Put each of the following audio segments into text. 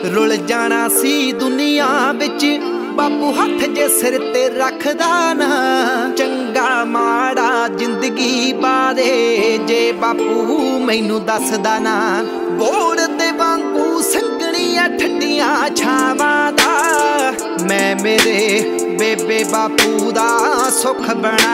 Rule जाना सी दुनिया विच बापू हथ जे सिर ते रखदा ना। चंगा माड़ा जिंदगी बारे जे बापू मैनू दसदा ना। बोड़ दे वांगू संगणियां ठंडियां छावां दा मैं मेरे बेबे बापू दा सुख बना।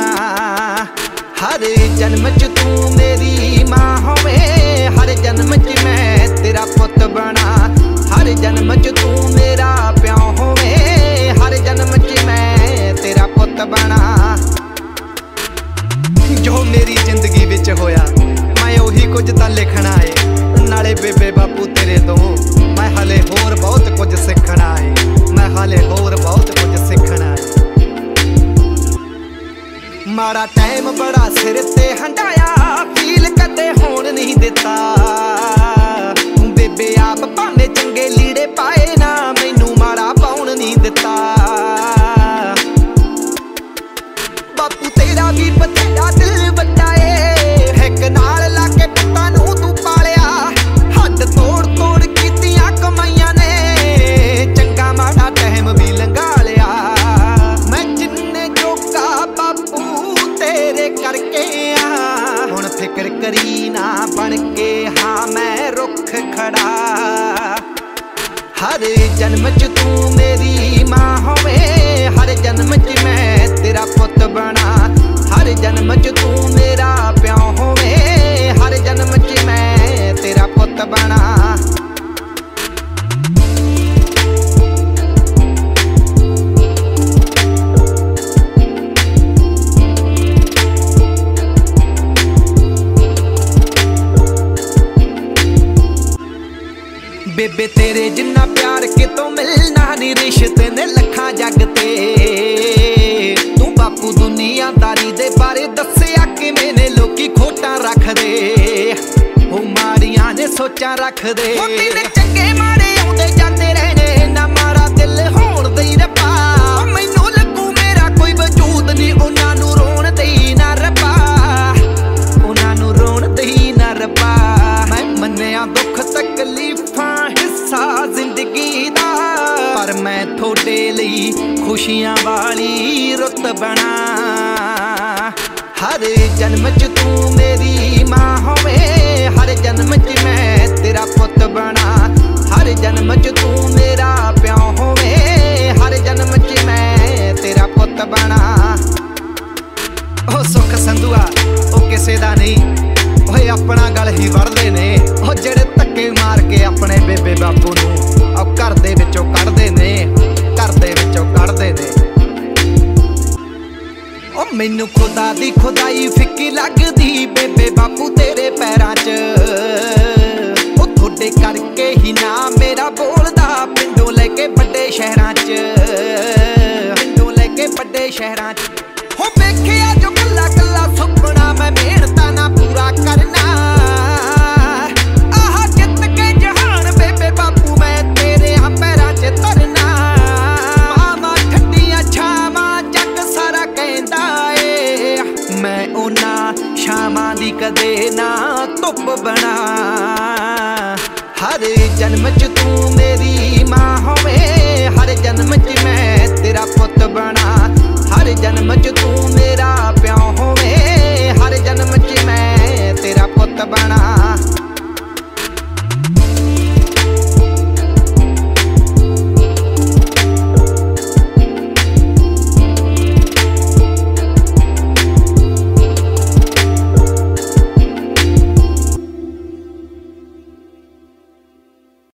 हर जन्म च तू मेरी मां होवे, हर जन्म च मैं तेरा पुत बना। हर जन्म च तू मेरा प्यो होवे, हर जन्म च मैं तेरा पुत बना। जो मेरी जिंदगी विच होया मैं उही कुछ तां लिखना है। नाले बेबे बापू तेरे तो मैं हाले होर बहुत कुछ सिखना है। मैं हाले होर बहुत कुछ सिखना है। माड़ा टाइम बड़ा सिर ते हंडाया, फील कदे होण नहीं दिता। बेबे आप भावे चंगे लीड़े पाए ना, मैनू माड़ा पाउण नहीं दिता। बापू तेरा भी बथेरा दिल वड्डा ए, हिक नाल लाके पुत्तां नूं तू पालिया। हद तोड़ तोड़ कीतियां कमाईयां ने, चंगा माड़ा टाइम भी लंघा लिया। मैं जिन्ने जोगा बापू तेरे करके आ, हुण फिक्र करी ना बन के हाँ मैं रुख खड़ा। हर जन्म च तू मेरी मां होवे, हर जन्म च मैं तेरा पुत बना। हर जन्म च तू मेरा प्यो होवे, हर जन्म च मैं तेरा पुत बना। बेबे तेरे जिन्ना प्यार कितों मिलना नी, रिश्ते ने लखां जग ते। तू बापू दुनियादारी दे बारे दस्सिया किवें ने लोकी खोटां रखदे, ओ माड़ियां ने सोचां रखदे। तेरे चंगे माड़े आउंदे जांदे रहने, ना माड़ा दिल होण दई रब्बा। मैनू लगू मेरा कोई वजूद नी, उन्हां नूं रोण दई ना रब्बा। उन्हां नूं रोण दई ना रब्बा। मैं मन्निया दुख तकलीफां हिस्सा जिंदगी दा, पर मैं थोड़े लई खुशियां वाली रुत बना। हर जन्म च तू मेरी मां होवे, हर जन्म च मैं तेरा पुत बना। हर जन्म च तू मेरा प्यो होवे, हर जन्म च मैं तेरा पुत बना। ओ सुख संधुआ ओ किसे दा नहीं, ओए अपना गल ही वड़दे ने। ओ जेड़े धक्के मार के अपने बेबे बापू नूं घर दे विचों कढदे ने, घर दे विचों कढदे ने। ओ मैनू खुदा दी खुदाई फिक्की लगदी, बेबे बापू तेरे पैरां च। ओ थोड़े करके ही ना मेरा बोलदा, पिंडों लेके बड़े शहरां च, पिंडों लेके बड़े शहरां च। हो वेखिया जो कल्ला कल्ला सुपना मैं मेहनतां ना पूरा करना। आह जित के जहान बेबे बापू मैं तेरे पैरां च तरना। मामा ठंडियां छावां जग सारा कहंदा ए, मैं उन्हां शामां दी कदे ना धुप बना। हर जन्म च तू मेरी मां होवे, हर जन्म च मैं तेरा पुत बना। हर जन्म च तू